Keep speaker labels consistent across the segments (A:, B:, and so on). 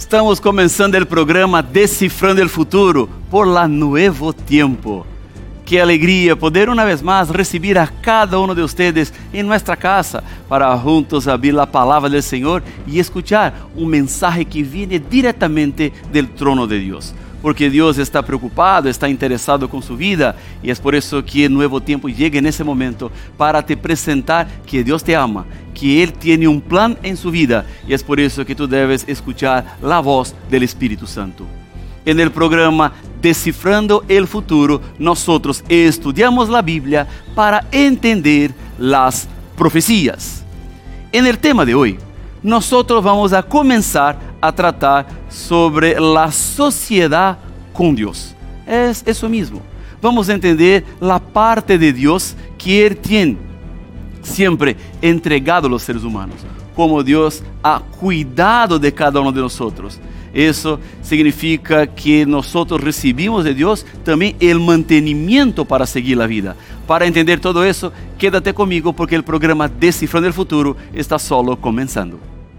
A: Estamos comenzando el programa Descifrando el Futuro por la Nuevo Tiempo. Qué alegría poder una vez más recibir a cada uno de ustedes en nuestra casa para juntos abrir la palabra del Señor y escuchar un mensaje que viene directamente del trono de Dios. Porque Dios está preocupado, está interesado con su vida y es por eso que el Nuevo Tiempo llega en ese momento para te presentar que Dios te ama, que Él tiene un plan en su vida y es por eso que tú debes escuchar la voz del Espíritu Santo. En el programa Descifrando el Futuro, nosotros estudiamos la Biblia para entender las profecías. En el tema de hoy, nosotros vamos a comenzar a tratar sobre la sociedad con Dios. Es eso mismo. Vamos a entender la parte de Dios que Él tiene siempre entregado a los seres humanos, como Dios ha cuidado de cada uno de nosotros. Eso significa que nosotros recibimos de Dios también el mantenimiento para seguir la vida. Para entender todo eso, quédate conmigo porque el programa Descifrando el Futuro está solo comenzando.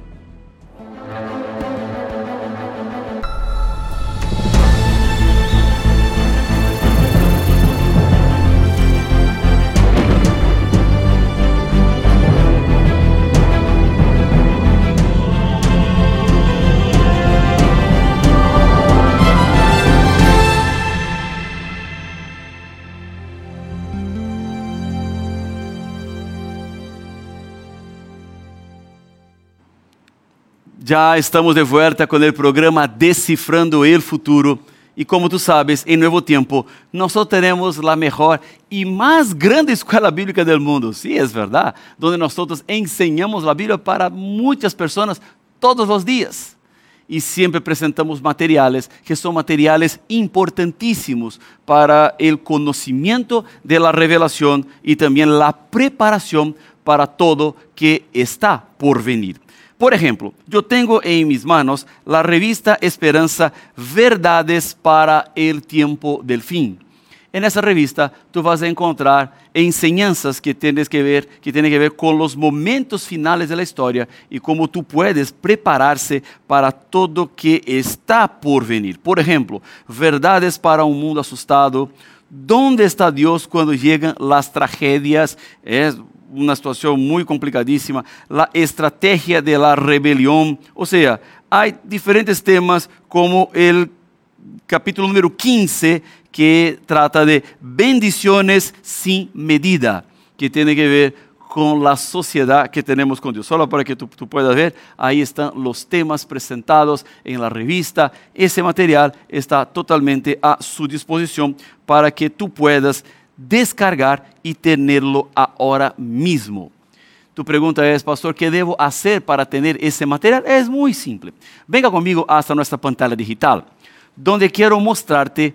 A: Ya estamos de vuelta con el programa Descifrando el Futuro. Y como tú sabes, en Nuevo Tiempo, nosotros tenemos la mejor y más grande escuela bíblica del mundo. Sí, es verdad. Donde nosotros enseñamos la Biblia para muchas personas todos los días. Y siempre presentamos materiales que son materiales importantísimos para el conocimiento de la revelación y también la preparación para todo que está por venir. Por ejemplo, yo tengo en mis manos la revista Esperanza Verdades para el Tiempo del Fin. En esa revista tú vas a encontrar enseñanzas que tienen que ver con los momentos finales de la historia y cómo tú puedes prepararse para todo que está por venir. Por ejemplo, Verdades para un mundo asustado. ¿Dónde está Dios cuando llegan las tragedias? Es una situación muy complicadísima, la estrategia de la rebelión. O sea, hay diferentes temas como el capítulo número 15 que trata de bendiciones sin medida, que tiene que ver con la sociedad que tenemos con Dios. Solo para que tú puedas ver, ahí están los temas presentados en la revista. Ese material está totalmente a su disposición para que tú puedas descargar y tenerlo ahora mismo. Tu pregunta es, pastor, ¿qué debo hacer para tener ese material? Es muy simple. Venga conmigo hasta nuestra pantalla digital, donde quiero mostrarte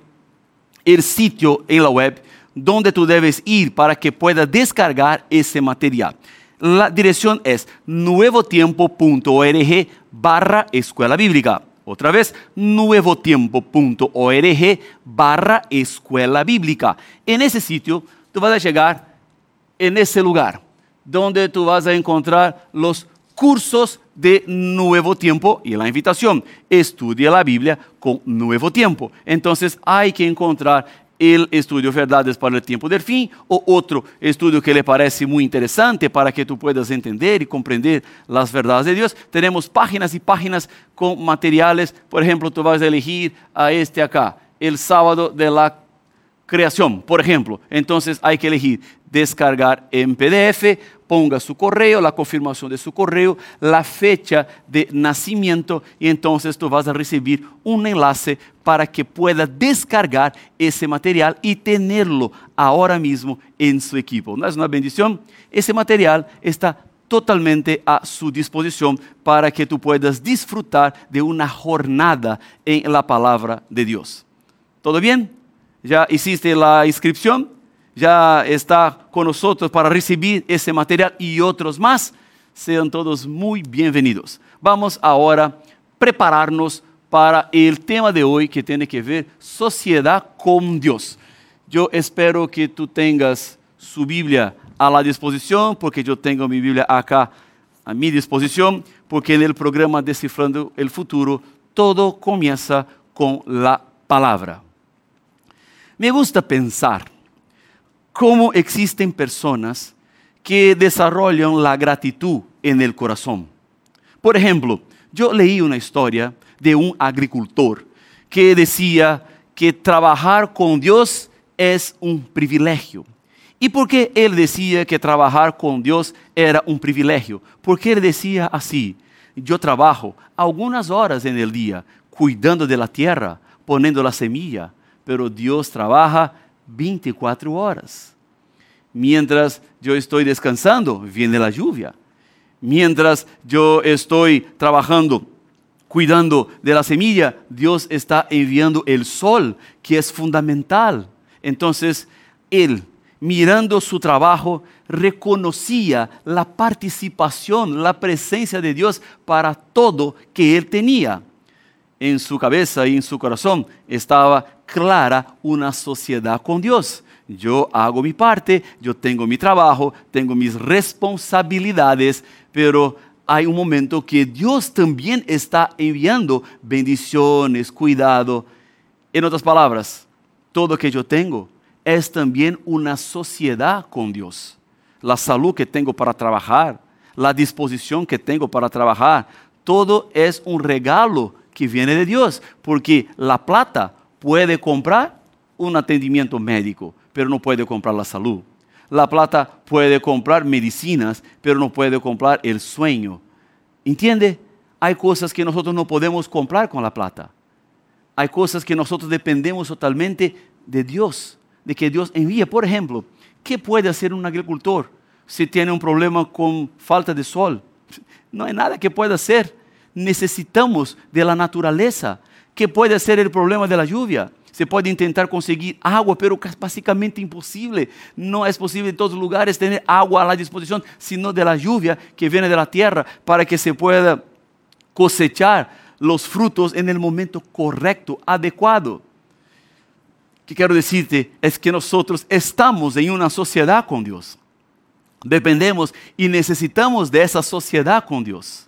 A: el sitio en la web donde tú debes ir para que puedas descargar ese material. La dirección es nuevotiempo.org/escuela bíblica. Otra vez, nuevotiempo.org/escuela bíblica. En ese sitio, tú vas a llegar en ese lugar, donde tú vas a encontrar los cursos de Nuevo Tiempo y la invitación. Estudia la Biblia con Nuevo Tiempo. Entonces, hay que encontrar el estudio Verdades para el Tiempo del Fin o otro estudio que le parece muy interesante para que tú puedas entender y comprender las verdades de Dios. Tenemos páginas y páginas con materiales. Por ejemplo, tú vas a elegir a este acá, el sábado de la creación, por ejemplo. Entonces hay que elegir descargar en PDF, ponga su correo, la confirmación de su correo, la fecha de nacimiento y entonces tú vas a recibir un enlace para que pueda descargar ese material y tenerlo ahora mismo en su equipo. ¿No es una bendición? Ese material está totalmente a su disposición para que tú puedas disfrutar de una jornada en la palabra de Dios. ¿Todo bien? ¿Ya hiciste la inscripción? ¿Ya está con nosotros para recibir ese material y otros más? Sean todos muy bienvenidos. Vamos ahora a prepararnos para el tema de hoy que tiene que ver sociedad con Dios. Yo espero que tú tengas su Biblia a la disposición, porque yo tengo mi Biblia acá a mi disposición, porque en el programa Descifrando el Futuro todo comienza con la palabra. Me gusta pensar cómo existen personas que desarrollan la gratitud en el corazón. Por ejemplo, yo leí una historia de un agricultor que decía que trabajar con Dios es un privilegio. ¿Y por qué él decía que trabajar con Dios era un privilegio? Porque él decía así: yo trabajo algunas horas en el día cuidando de la tierra, poniendo la semilla, pero Dios trabaja 24 horas. Mientras yo estoy descansando, viene la lluvia. Mientras yo estoy trabajando, cuidando de la semilla, Dios está enviando el sol, que es fundamental. Entonces, él, mirando su trabajo, reconocía la participación, la presencia de Dios para todo que él tenía. En su cabeza y en su corazón estaba clara una sociedad con Dios. Yo hago mi parte, yo tengo mi trabajo, tengo mis responsabilidades, pero hay un momento que Dios también está enviando bendiciones, cuidado. En otras palabras, todo que yo tengo es también una sociedad con Dios. La salud que tengo para trabajar, la disposición que tengo para trabajar, todo es un regalo que viene de Dios, porque la plata puede comprar un atendimiento médico, pero no puede comprar la salud. La plata puede comprar medicinas, pero no puede comprar el sueño. ¿Entiende? Hay cosas que nosotros no podemos comprar con la plata. Hay cosas que nosotros dependemos totalmente de Dios, de que Dios envíe. Por ejemplo, ¿qué puede hacer un agricultor si tiene un problema con falta de sol? No hay nada que pueda hacer. Necesitamos de la naturaleza. ¿Qué puede ser el problema de la lluvia? Se puede intentar conseguir agua, pero es básicamente imposible. No es posible en todos los lugares tener agua a la disposición, sino de la lluvia que viene de la tierra para que se pueda cosechar los frutos en el momento correcto, adecuado. Lo que quiero decirte es que nosotros estamos en una sociedad con Dios. Dependemos y necesitamos de esa sociedad con Dios.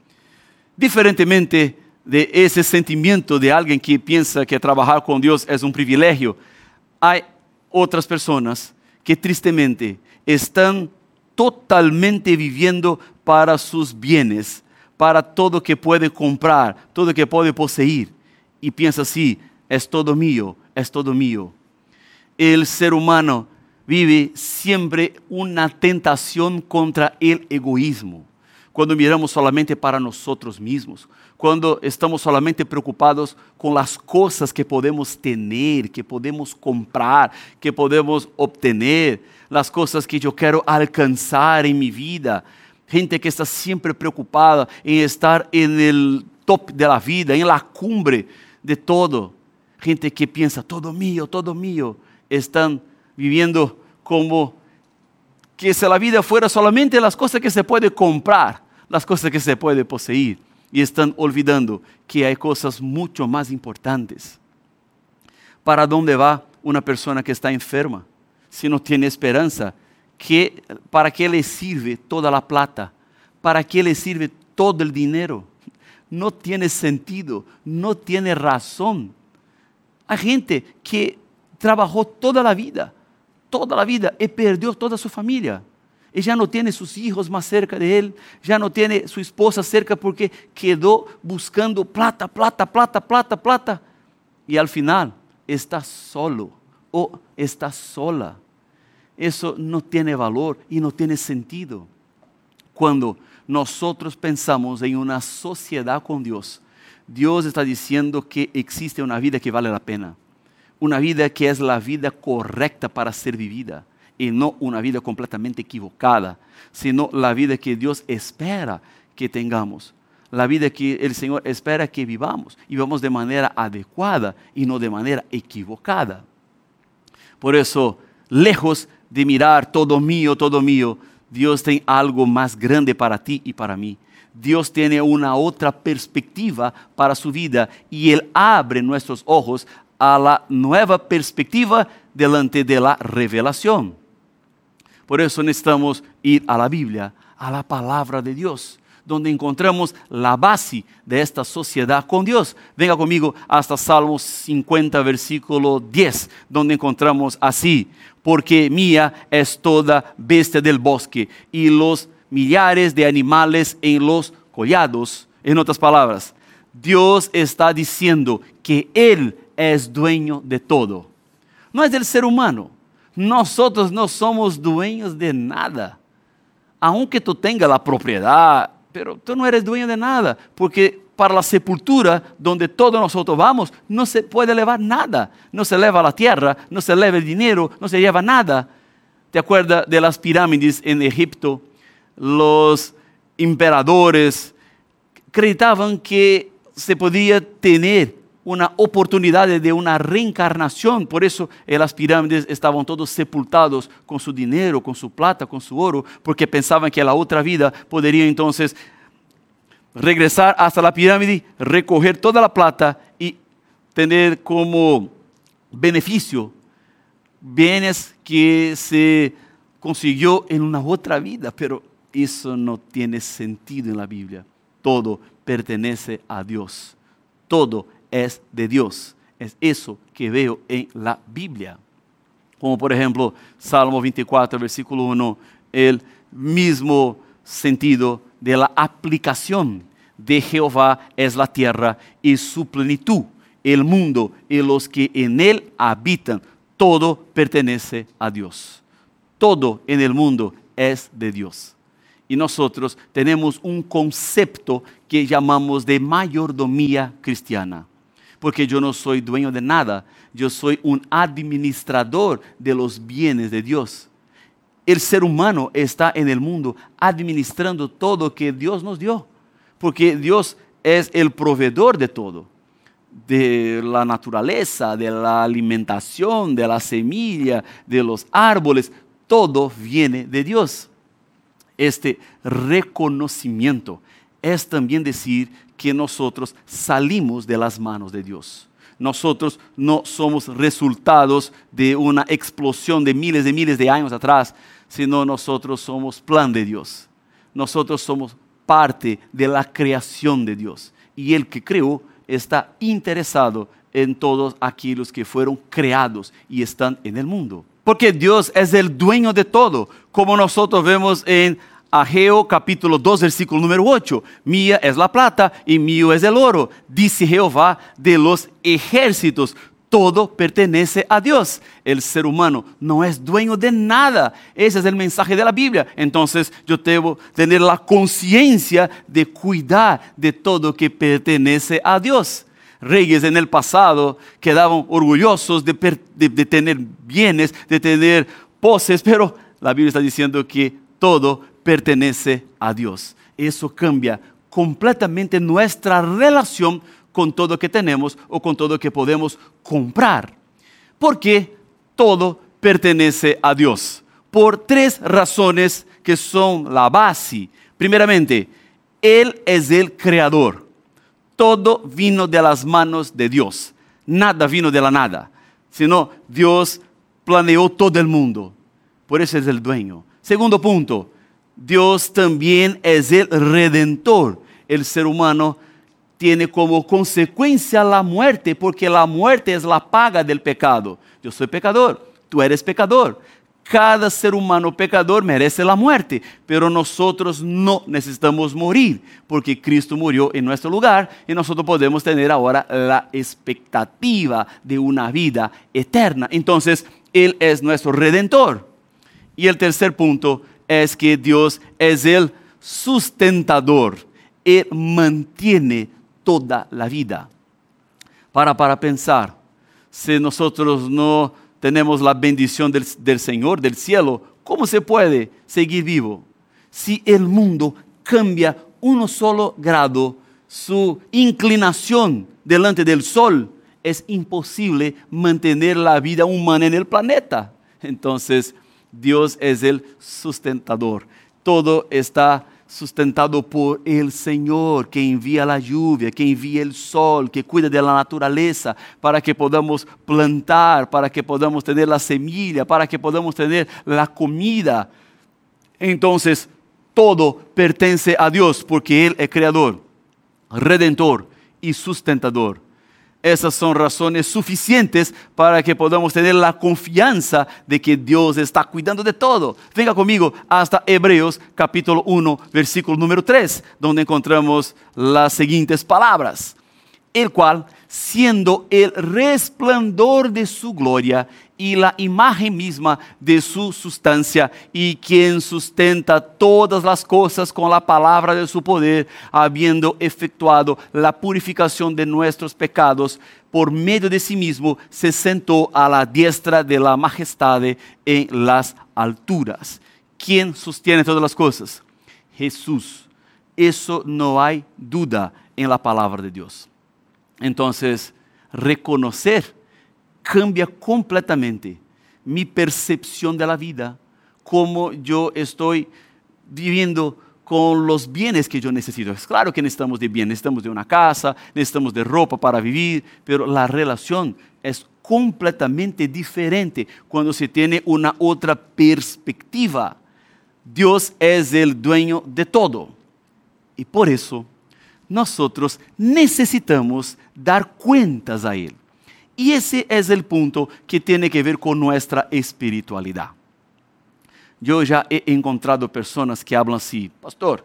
A: Diferentemente de ese sentimiento de alguien que piensa que trabajar con Dios es un privilegio, hay otras personas que tristemente están totalmente viviendo para sus bienes, para todo que puede comprar, todo que puede poseer, y piensa así: es todo mío, es todo mío. El ser humano vive siempre una tentación contra el egoísmo. Cuando miramos solamente para nosotros mismos, cuando estamos solamente preocupados con las cosas que podemos tener, que podemos comprar, que podemos obtener, las cosas que yo quiero alcanzar en mi vida. Gente que está siempre preocupada en estar en el top de la vida, en la cumbre de todo. Gente que piensa: todo mío, todo mío. Están viviendo como que si la vida fuera solamente las cosas que se puede comprar, las cosas que se puede poseer, y están olvidando que hay cosas mucho más importantes. ¿Para dónde va una persona que está enferma si no tiene esperanza? ¿Para qué le sirve toda la plata? ¿Para qué le sirve todo el dinero? No tiene sentido, no tiene razón. Hay gente que trabajó toda la vida y perdió toda su familia. Y ya no tiene sus hijos más cerca de él, ya no tiene su esposa cerca porque quedó buscando plata. Y al final está solo o está sola. Eso no tiene valor y no tiene sentido. Cuando nosotros pensamos en una sociedad con Dios, Dios está diciendo que existe una vida que vale la pena. Una vida que es la vida correcta para ser vivida. Y no una vida completamente equivocada, sino la vida que Dios espera que tengamos. La vida que el Señor espera que vivamos. Y vivamos de manera adecuada y no de manera equivocada. Por eso, lejos de mirar todo mío, Dios tiene algo más grande para ti y para mí. Dios tiene una otra perspectiva para su vida y Él abre nuestros ojos a la nueva perspectiva delante de la revelación. Por eso necesitamos ir a la Biblia, a la palabra de Dios, donde encontramos la base de esta sociedad con Dios. Venga conmigo hasta Salmos 50, versículo 10, donde encontramos así: porque mía es toda bestia del bosque y los millares de animales en los collados. En otras palabras, Dios está diciendo que Él es dueño de todo. No es del ser humano. Nosotros no somos dueños de nada. Aunque tú tengas la propiedad, pero tú no eres dueño de nada, porque para la sepultura, donde todos nosotros vamos, no se puede llevar nada. No se lleva la tierra, no se lleva el dinero, no se lleva nada. ¿Te acuerdas de las pirámides en Egipto? Los emperadores acreditaban que se podía tener una oportunidad de una reencarnación. Por eso en las pirámides estaban todos sepultados con su dinero, con su plata, con su oro, porque pensaban que en la otra vida podría entonces regresar hasta la pirámide, recoger toda la plata y tener como beneficio bienes que se consiguió en una otra vida. Pero eso no tiene sentido en la Biblia. Todo pertenece a Dios. Todo es de Dios. Es eso que veo en la Biblia. Como por ejemplo, Salmo 24, versículo 1, el mismo sentido de la aplicación de Jehová es la tierra y su plenitud, el mundo y los que en él habitan. Todo pertenece a Dios. Todo en el mundo es de Dios. Y nosotros tenemos un concepto que llamamos de mayordomía cristiana. Porque yo no soy dueño de nada, yo soy un administrador de los bienes de Dios. El ser humano está en el mundo administrando todo que Dios nos dio. Porque Dios es el proveedor de todo. De la naturaleza, de la alimentación, de la semilla, de los árboles. Todo viene de Dios. Este reconocimiento es también decir que nosotros salimos de las manos de Dios. Nosotros no somos resultados de una explosión de miles de años atrás, sino nosotros somos plan de Dios. Nosotros somos parte de la creación de Dios. Y el que creó está interesado en todos aquellos que fueron creados y están en el mundo. Porque Dios es el dueño de todo, como nosotros vemos en Ageo capítulo 2, versículo número 8. Mía es la plata y mío es el oro, dice Jehová de los ejércitos. Todo pertenece a Dios. El ser humano no es dueño de nada. Ese es el mensaje de la Biblia. Entonces yo debo tener la conciencia de cuidar de todo que pertenece a Dios. Reyes en el pasado quedaban orgullosos de tener bienes, de tener poses, pero la Biblia está diciendo que todo pertenece a Dios. Eso cambia completamente nuestra relación con todo que tenemos o con todo que podemos comprar. Porque todo pertenece a Dios. Por tres razones que son la base. Primeramente, Él es el creador. Todo vino de las manos de Dios. Nada vino de la nada. Sino Dios planeó todo el mundo. Por eso es el dueño. Segundo punto, Dios también es el redentor. El ser humano tiene como consecuencia la muerte, porque la muerte es la paga del pecado. Yo soy pecador, tú eres pecador. Cada ser humano pecador merece la muerte, pero nosotros no necesitamos morir, porque Cristo murió en nuestro lugar y nosotros podemos tener ahora la expectativa de una vida eterna. Entonces, Él es nuestro redentor. Y el tercer punto es que Dios es el sustentador. Él mantiene toda la vida. Para pensar, si nosotros no tenemos la bendición del Señor, del cielo, ¿cómo se puede seguir vivo? Si el mundo cambia uno solo grado, su inclinación delante del sol, es imposible mantener la vida humana en el planeta. Entonces, Dios es el sustentador. Todo está sustentado por el Señor, que envía la lluvia, que envía el sol, que cuida de la naturaleza, para que podamos plantar, para que podamos tener la semilla, para que podamos tener la comida. Entonces, todo pertenece a Dios porque Él es creador, redentor y sustentador. Esas son razones suficientes para que podamos tener la confianza de que Dios está cuidando de todo. Venga conmigo hasta Hebreos capítulo 1, versículo número 3, donde encontramos las siguientes palabras. El cual, siendo el resplandor de su gloria y la imagen misma de su sustancia, y quien sustenta todas las cosas con la palabra de su poder, habiendo efectuado la purificación de nuestros pecados, por medio de sí mismo se sentó a la diestra de la majestad en las alturas. ¿Quién sostiene todas las cosas? Jesús. Eso no hay duda en la palabra de Dios. Entonces, reconocer cambia completamente mi percepción de la vida, cómo yo estoy viviendo con los bienes que yo necesito. Es claro que necesitamos de bienes, necesitamos de una casa, necesitamos de ropa para vivir, pero la relación es completamente diferente cuando se tiene una otra perspectiva. Dios es el dueño de todo y por eso nosotros necesitamos dar cuentas a Él. Y ese es el punto que tiene que ver con nuestra espiritualidad. Yo ya he encontrado personas que hablan así: pastor,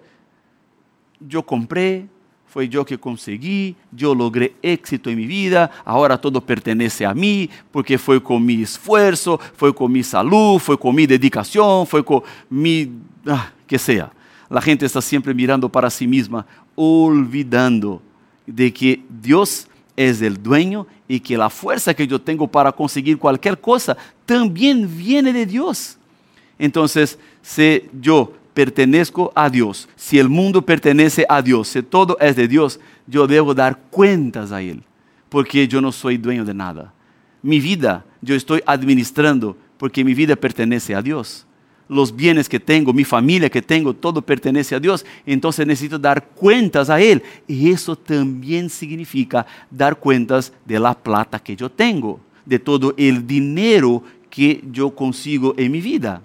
A: yo compré, fue yo que conseguí, yo logré éxito en mi vida, ahora todo pertenece a mí, porque fue con mi esfuerzo, fue con mi salud, fue con mi dedicación, fue con mi... que sea. La gente está siempre mirando para sí misma, olvidando de que Dios es el dueño y que la fuerza que yo tengo para conseguir cualquier cosa también viene de Dios. Entonces, si yo pertenezco a Dios, si el mundo pertenece a Dios, si todo es de Dios, yo debo dar cuentas a Él, porque yo no soy dueño de nada. Mi vida, yo estoy administrando porque mi vida pertenece a Dios. Los bienes que tengo, mi familia que tengo, todo pertenece a Dios. Entonces necesito dar cuentas a Él. Y eso también significa dar cuentas de la plata que yo tengo, de todo el dinero que yo consigo en mi vida.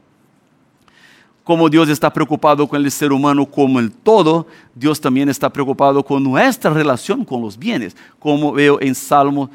A: Como Dios está preocupado con el ser humano como el todo, Dios también está preocupado con nuestra relación con los bienes. Como veo en Salmo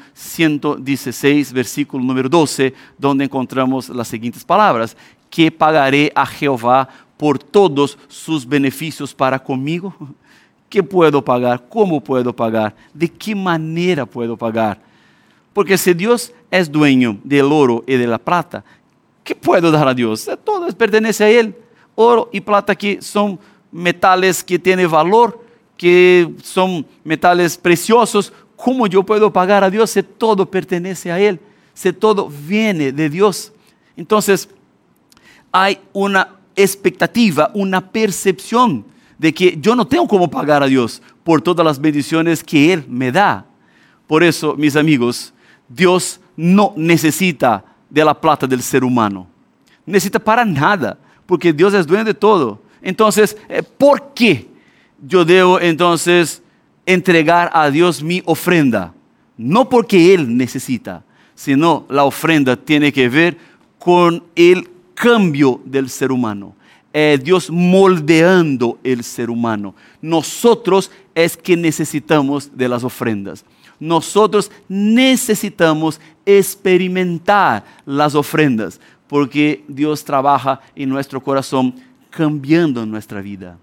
A: 116, versículo número 12, donde encontramos las siguientes palabras: ¿qué pagaré a Jehová por todos sus beneficios para conmigo? ¿Qué puedo pagar? ¿Cómo puedo pagar? ¿De qué manera puedo pagar? Porque si Dios es dueño del oro y de la plata, ¿qué puedo dar a Dios? Todo pertenece a Él. Oro y plata que son metales que tienen valor, que son metales preciosos. ¿Cómo yo puedo pagar a Dios si todo pertenece a Él? Si todo viene de Dios. Entonces, hay una expectativa, una percepción de que yo no tengo cómo pagar a Dios por todas las bendiciones que Él me da. Por eso, mis amigos, Dios no necesita de la plata del ser humano. No necesita para nada, porque Dios es dueño de todo. Entonces, ¿por qué yo debo entonces entregar a Dios mi ofrenda? No porque Él necesita, sino la ofrenda tiene que ver con el cambio del ser humano. Dios moldeando el ser humano. Nosotros es que necesitamos de las ofrendas. Nosotros necesitamos experimentar las ofrendas, porque Dios trabaja en nuestro corazón, cambiando nuestra vida.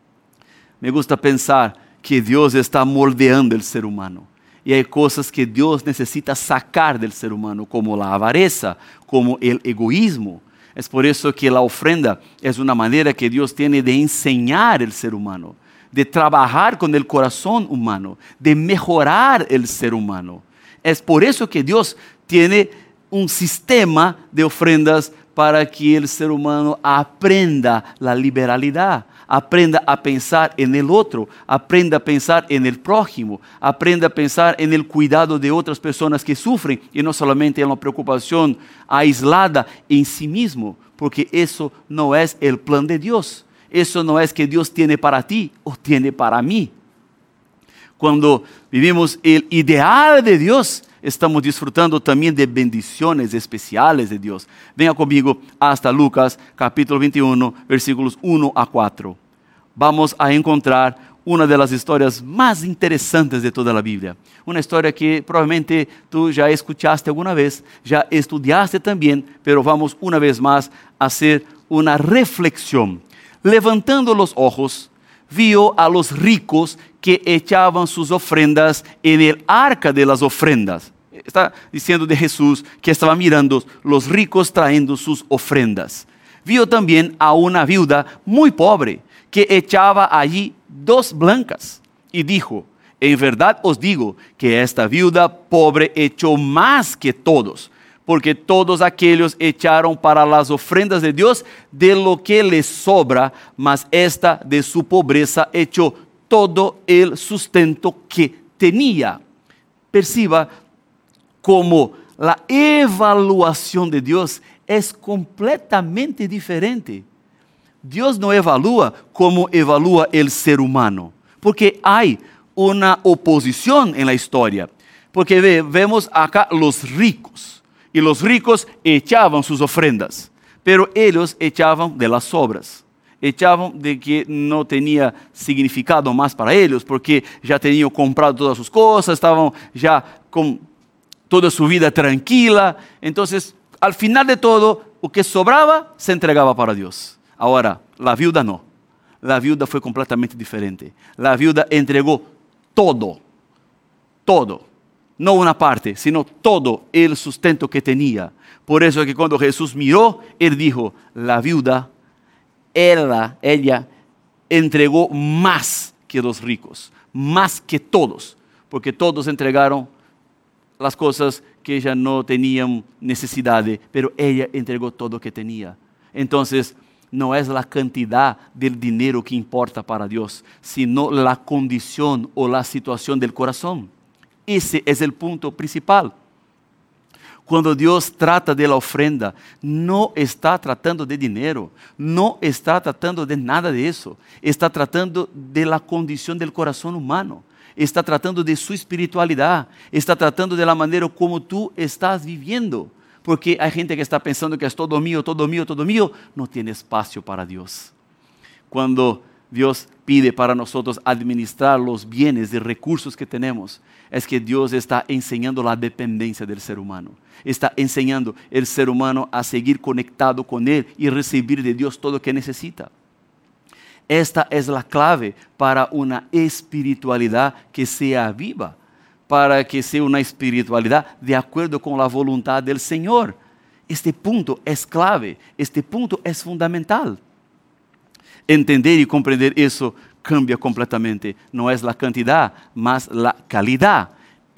A: Me gusta pensar que Dios está moldeando el ser humano. Y hay cosas que Dios necesita sacar del ser humano, como la avaricia, como el egoísmo. Es por eso que la ofrenda es una manera que Dios tiene de enseñar el ser humano, de trabajar con el corazón humano, de mejorar el ser humano. Es por eso que Dios tiene un sistema de ofrendas para que el ser humano aprenda la liberalidad, aprenda a pensar en el otro, aprenda a pensar en el prójimo, aprenda a pensar en el cuidado de otras personas que sufren y no solamente en la preocupación aislada en sí mismo, porque eso no es el plan de Dios. Eso no es que Dios tiene para ti o tiene para mí. Cuando vivimos el ideal de Dios, estamos disfrutando también de bendiciones especiales de Dios. Venga conmigo hasta Lucas capítulo 21, versículos 1 a 4. vamos a encontrar una de las historias más interesantes de toda la Biblia. Una historia que probablemente tú ya escuchaste alguna vez, ya estudiaste también, pero vamos una vez más a hacer una reflexión. Levantando los ojos, vio a los ricos que echaban sus ofrendas en el arca de las ofrendas. Está diciendo de Jesús que estaba mirando los ricos trayendo sus ofrendas. Vio también a una viuda muy pobre que echaba allí 2 blancas y dijo: en verdad os digo que esta viuda pobre echó más que todos, porque todos aquellos echaron para las ofrendas de Dios de lo que les sobra, mas esta de su pobreza echó todo el sustento que tenía. Perciba cómo la evaluación de Dios es completamente diferente. Dios no evalúa como evalúa el ser humano, porque hay una oposición en la historia. Porque vemos acá los ricos, y los ricos echaban sus ofrendas, pero ellos echaban de las sobras. Echaban de que no tenía significado más para ellos, porque ya tenían comprado todas sus cosas, estaban ya con toda su vida tranquila. Entonces, al final de todo, o que sobraba se entregaba para Dios. Ahora, la viuda no. La viuda fue completamente diferente. La viuda entregó todo. Todo. No una parte, sino todo el sustento que tenía. Por eso es que cuando Jesús miró, Él dijo: la viuda, ella entregó más que los ricos, más que todos, porque todos entregaron las cosas que ella no tenían necesidad de, pero ella entregó todo lo que tenía. Entonces, no es la cantidad del dinero que importa para Dios, sino la condición o la situación del corazón. Ese es el punto principal. Cuando Dios trata de la ofrenda, no está tratando de dinero, no está tratando de nada de eso. Está tratando de la condición del corazón humano. Está tratando de su espiritualidad. Está tratando de la manera como tú estás viviendo. Porque hay gente que está pensando que es todo mío, todo mío, todo mío. No tiene espacio para Dios. Cuando Dios pide para nosotros administrar los bienes y recursos que tenemos, es que Dios está enseñando la dependencia del ser humano. Está enseñando el ser humano a seguir conectado con Él y recibir de Dios todo lo que necesita. Esta es la clave para una espiritualidad que sea viva, para que sea una espiritualidad de acuerdo con la voluntad del Señor. Este punto es clave, este punto es fundamental. Entender y comprender eso cambia completamente. No es la cantidad, más la calidad.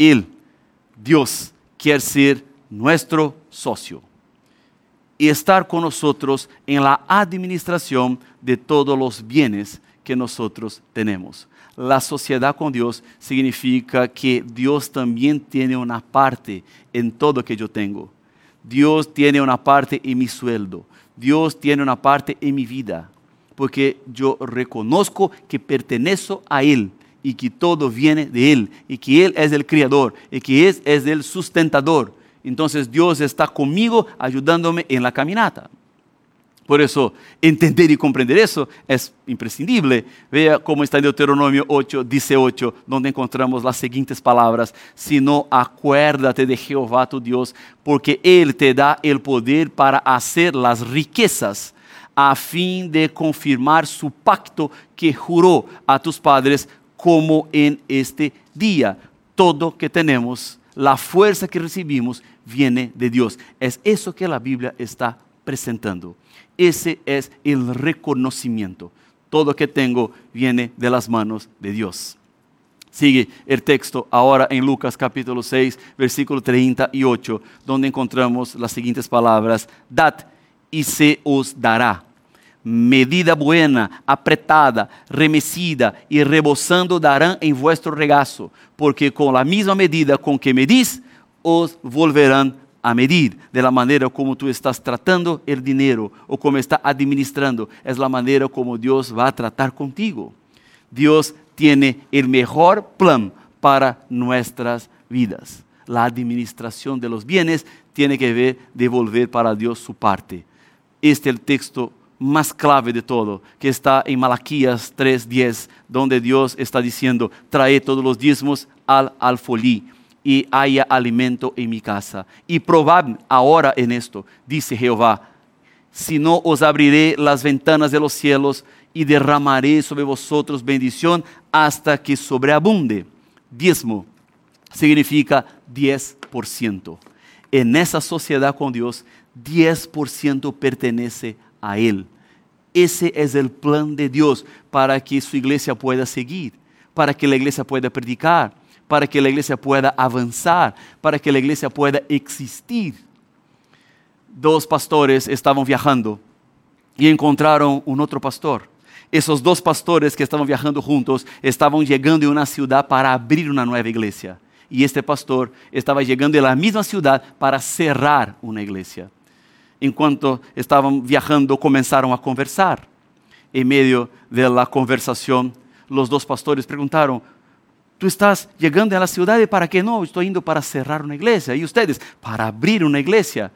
A: Dios, quiere ser nuestro socio y estar con nosotros en la administración de todos los bienes que nosotros tenemos. La sociedad con Dios significa que Dios también tiene una parte en todo que yo tengo. Dios tiene una parte en mi sueldo. Dios tiene una parte en mi vida. Porque yo reconozco que pertenezco a Él y que todo viene de Él y que Él es el creador y que es el sustentador. Entonces Dios está conmigo ayudándome en la caminata. Por eso, entender y comprender eso es imprescindible. Vea cómo está en Deuteronomio 8:18, donde encontramos las siguientes palabras: sino acuérdate de Jehová tu Dios, porque Él te da el poder para hacer las riquezas, a fin de confirmar su pacto que juró a tus padres, como en este día. Todo que tenemos, la fuerza que recibimos, viene de Dios. Es eso que la Biblia está presentando. Ese es el reconocimiento. Todo que tengo viene de las manos de Dios. Sigue el texto ahora en Lucas capítulo 6, versículo 38, donde encontramos las siguientes palabras: dad y se os dará. Medida buena, apretada, remecida y rebosando darán en vuestro regazo, porque con la misma medida con que medís, os volverán a medir. De la manera como tú estás tratando el dinero o como está administrando, es la manera como Dios va a tratar contigo. Dios tiene el mejor plan para nuestras vidas. La administración de los bienes tiene que ver devolver para Dios su parte. Este es el texto más clave de todo, que está en Malaquías 3:10, donde Dios está diciendo, trae todos los diezmos al alfolí y haya alimento en mi casa. Y probad ahora en esto, dice Jehová, si no os abriré las ventanas de los cielos y derramaré sobre vosotros bendición hasta que sobreabunde. Diezmo significa 10%. En esa sociedad con Dios, 10% pertenece a Él. Ese es el plan de Dios para que su iglesia pueda seguir, para que la iglesia pueda predicar, para que la iglesia pueda avanzar, para que la iglesia pueda existir. Dos pastores estaban viajando y encontraron un otro pastor. Esos dos pastores que estaban viajando juntos estaban llegando a una ciudad para abrir una nueva iglesia. Y este pastor estaba llegando a la misma ciudad para cerrar una iglesia. Enquanto estavam viajando, começaram a conversar. Em meio da conversação, os dois pastores perguntaram: "Tu estás chegando à cidade para quê? Não, estou indo para cerrar uma igreja. E ustedes? Para abrir uma igreja."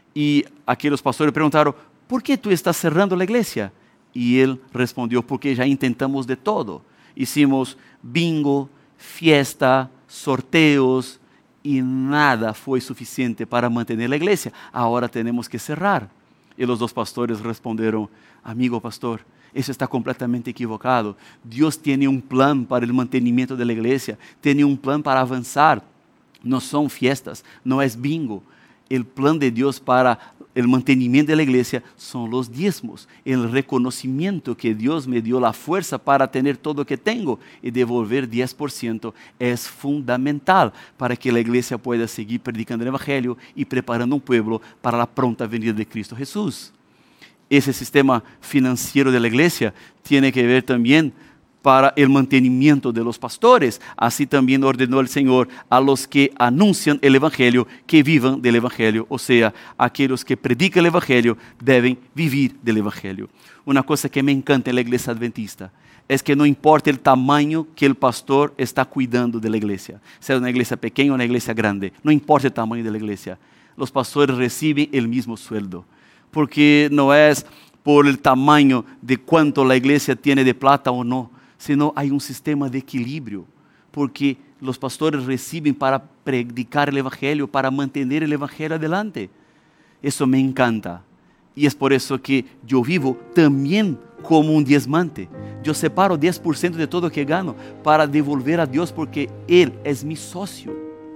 A: E aqueles pastores perguntaram: "Por que tu estás cerrando a igreja?" E ele respondeu: "Porque já intentamos de todo. Hicimos bingo, fiesta, sorteos, e nada foi suficiente para manter a igreja. Agora temos que cerrar." E os dois pastores responderam: "Amigo pastor, isso está completamente equivocado. Deus tem um plano para o mantenimento da igreja, tem um plano para avançar. Não são fiestas, não é bingo. O plano de Deus para o mantenimento da igreja são os diezmos, o reconhecimento que Deus me deu a força para ter todo o que tenho e devolver 10% é fundamental para que a igreja pueda seguir predicando o evangelho e preparando um povo para a pronta venida de Cristo Jesús. Esse sistema financeiro da igreja tem que ver também para el mantenimiento de los pastores. Así también ordenó el Señor a los que anuncian el Evangelio que vivan del Evangelio. O sea, aquellos que predican el Evangelio deben vivir del Evangelio. Una cosa que me encanta en la iglesia adventista es que no importa el tamaño que el pastor está cuidando de la iglesia, sea una iglesia pequeña o una iglesia grande, no importa el tamaño de la iglesia, los pastores reciben el mismo sueldo, porque no es por el tamaño de cuánto la iglesia tiene de plata o no, sino hay un sistema de equilibrio, porque los pastores reciben para predicar el Evangelio, para mantener el Evangelio adelante. Eso me encanta. Y es por eso que yo vivo también como un diezmante. Yo separo 10% de todo que gano para devolver a Dios, porque Él es mi socio.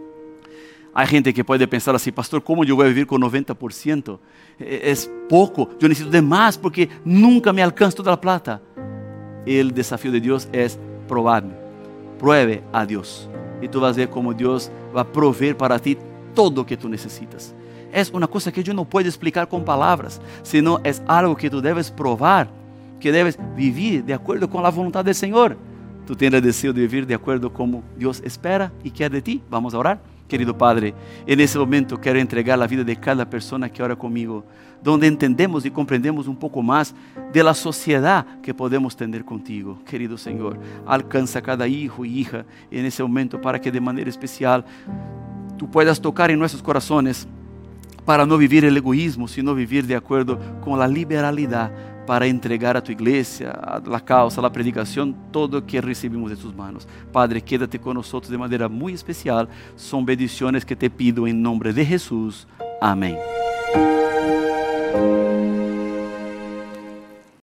A: Hay gente que puede pensar así: pastor, ¿cómo yo voy a vivir con 90%? Es poco, yo necesito de más porque nunca me alcanza toda la plata. El desafío de Dios es probarme. Pruebe a Dios y tú vas a ver cómo Dios va a proveer para ti todo lo que tú necesitas. Es una cosa que yo no puedo explicar con palabras, sino es algo que tú debes probar, que debes vivir de acuerdo con la voluntad del Señor. Tú tienes el deseo de vivir de acuerdo como Dios espera y quiere de ti. Vamos a orar. Querido Padre, en ese momento quiero entregar la vida de cada persona que ora conmigo, donde entendemos y comprendemos un poco más de la sociedad que podemos tener contigo. Querido Señor, alcanza a cada hijo y hija en ese momento para que de manera especial tú puedas tocar en nuestros corazones para no vivir el egoísmo, sino vivir de acuerdo con la liberalidad para entregar a tu iglesia, a la causa, a la predicación, todo lo que recibimos de tus manos. Padre, quédate con nosotros de manera muy especial. Son bendiciones que te pido en nombre de Jesús. Amén.